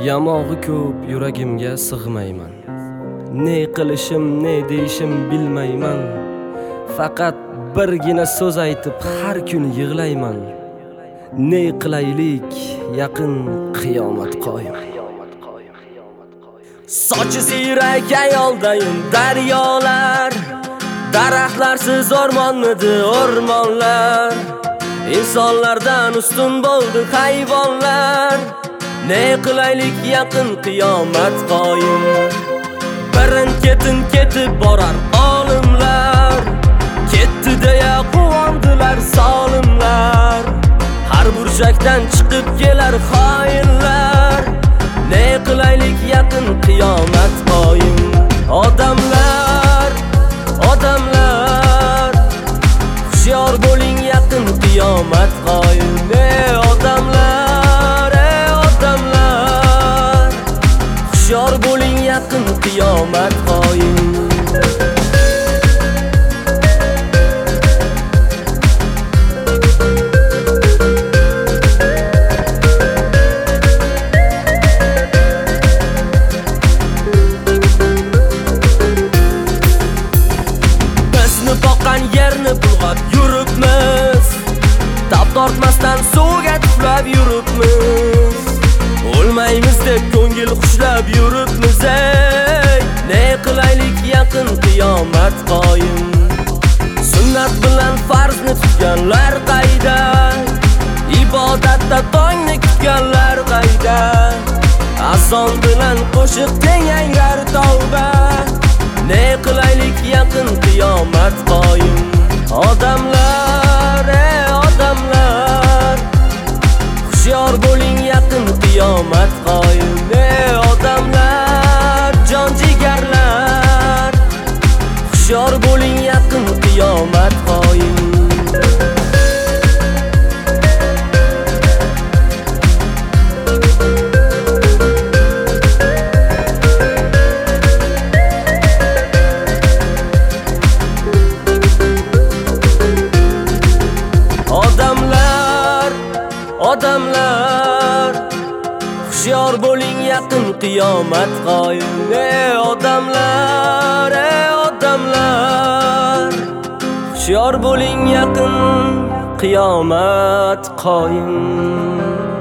Yamog'i ko'p yuragimga sig'mayman. Ne qilishim, ne deyishim bilmayman. Faqat birgina so'z aytib har kun yig'layman. Ne qilaylik, yaqin qiyomat qoyim. Sochi siyrak ayoldayim daryolar, daraxtlarsiz o'rmonmidi o'rmonlar. İnsanlardan ustun bo'ldi hayvonlar. Ne qilaylik, yaqin qiyomat qoyim. Birin-ketin ketib borar olimlar, ketdi deya quvondilar zolimlar. Har burchakdan chiqib kelar xoinlar. Ne qilaylik, yaqin qiyomat qoyim. Odamlar, odamlar, hushyor bo'ling, yaqin qiyomat qoyim. Odamlar, odamlar, hushyor bo'ling, yaqin qiyomat qoyim. Boqqan yerni bulg'ab yuribmiz, tap tortmasdan suvga tuflab yuribmiz. O'lmaymiz deb ko'ngil xushlab yuribmiz. Ne qilaylik, yaqin qiyomat qoyim. Sunnat bilan farzni tutganlar qayda? Ibodatda tongni kutganlar qayda? Azon bilan qo'shiq tenganglar tavba. Ne qilaylik, yaqin qiyomat qoyim. Odamlar, odamlar, hushyor bo'ling, yaqin qiyomat qoyim. Odamlar, jon jigarlar, hushyor bo'ling, yaqin qiyomat qoyim. Odamlar, hushyor bo'ling, yaqin qiyomat qoyim. Odamlar, odamlar, hushyor bo'ling, yaqin qiyomat qoyim.